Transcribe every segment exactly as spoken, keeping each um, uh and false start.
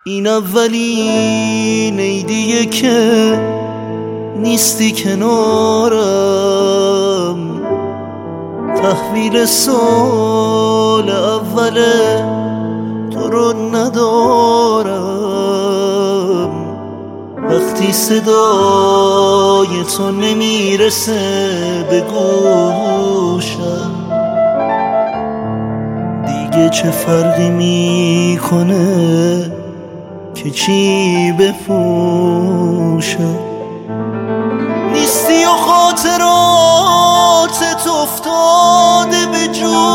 این اولین عیدیه که نیستی کنارم، تحویل سال اوله تو رو ندارم. وقتی صدای تو نمیرسه به گوشم، دیگه چه فرقی میکنه که چی بپوشم. نیستی و خاطراتت افتاده به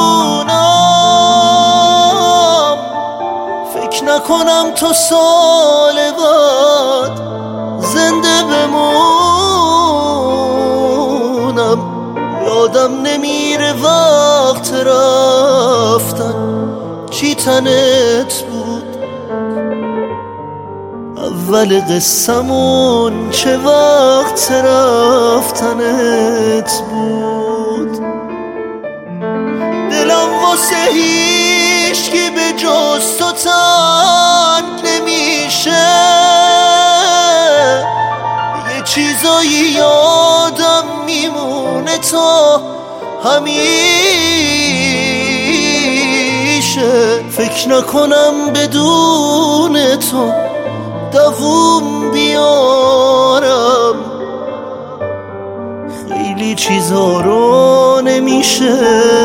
جونم، فکر نکنم تو سال بعد زنده بمونم. یادم نمیره وقت رفتن چی تنت بود، اول قصمون چه وقت رفتنت بود. دلم واسه هیچکی به جز تو تنگ نمیشه، یه چیزایی یادم میمونه تا همیشه. فکر نکنم بدون تو دووم بیارم، خیلی چیزا رو نمیشه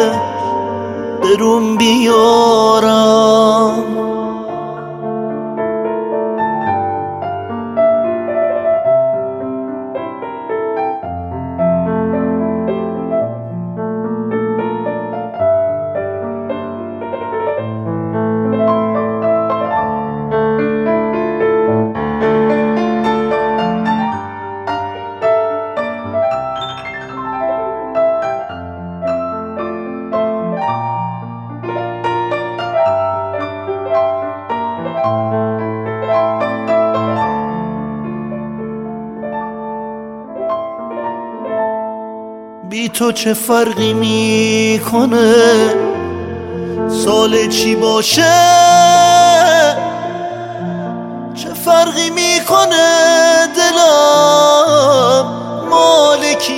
بروم بیارم. بی تو چه فرقی میکنه سال چی باشه، چه فرقی میکنه دلم مال کی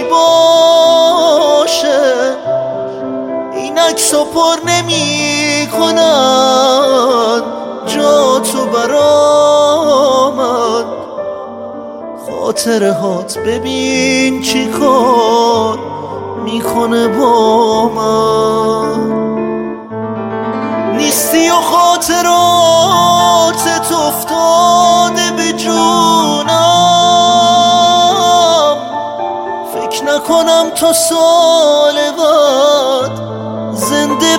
باشه. این عکسو پر نمی کنن جا تو برامن، خاطره هات ببین چی کار میکنه با من. نیستی و خاطراتت افتاده به جونم، فکر نکنم تو سال بعد زنده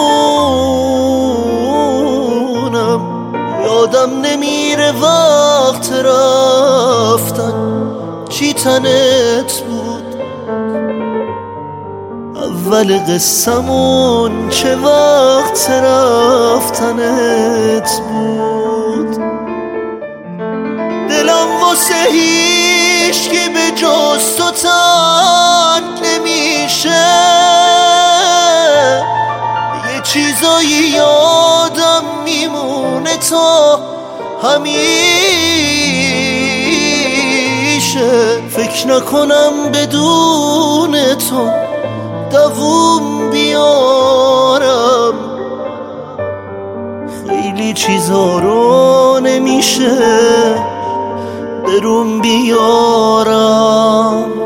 بمونم. یادم نمیره وقت رفتن چی تنت بود، اول قصمون چه وقت رفتنت بود. دلم واسه هیچکی به جز تو تنگ نمیشه، یه چیزایی یادم میمونه تا همیشه. فکر نکنم بدون تو دووم بیارم، خیلی چیزا رو نمیشه بروم بیارم.